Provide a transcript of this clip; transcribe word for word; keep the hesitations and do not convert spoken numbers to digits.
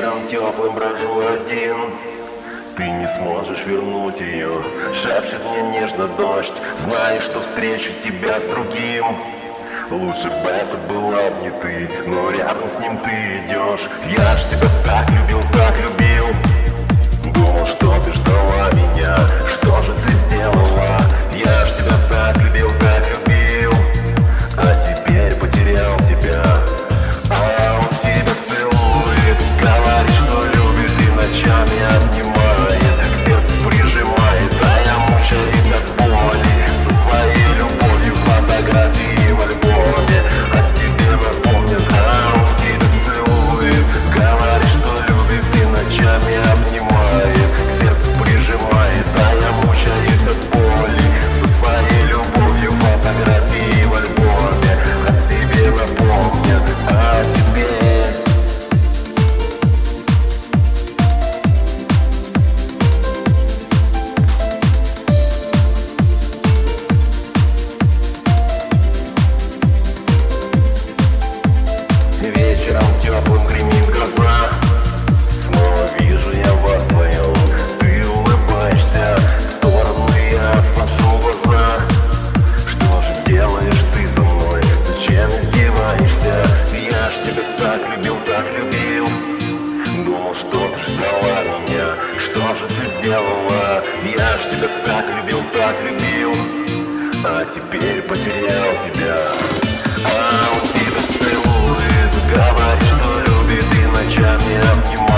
Вечером теплым брожу один. Ты не сможешь вернуть ее, шепчет мне нежно дождь. Знаешь, что встречу тебя с другим. Лучше бы это была б не ты, но рядом с ним ты идешь. Я ж тебя так любил, так любил. Думал, что ты ждала меня. Что же ты сделала? Я ж тебя так любил, так любил. А теперь потерял тебя. А он тебя целует, говорит, что любит и ночами обнимает, к сердцу прижимает, а я мучаюсь от боли. Со своей любовью фотографии в альбоме о тебе напомнят. А он тебя целует, говорит, что любит и ночами обнимает, к сердцу прижимает, а я мучаюсь от боли. Со своей любовью фотографии в альбоме о тебе напомнят. А теперь вечером теплым гремит гроза. Снова вижу я вас вдвоем. Ты улыбаешься в сторону, я отвожу глаза. Что же делаешь ты со мной? Зачем издеваешься? Я ж тебя так любил, так любил. Думал, что ты ждала меня. Что же ты сделала? Я ж тебя так любил, так любил. А теперь потерял тебя. А он тебя целует, говорит, что любит и ночами обнимает.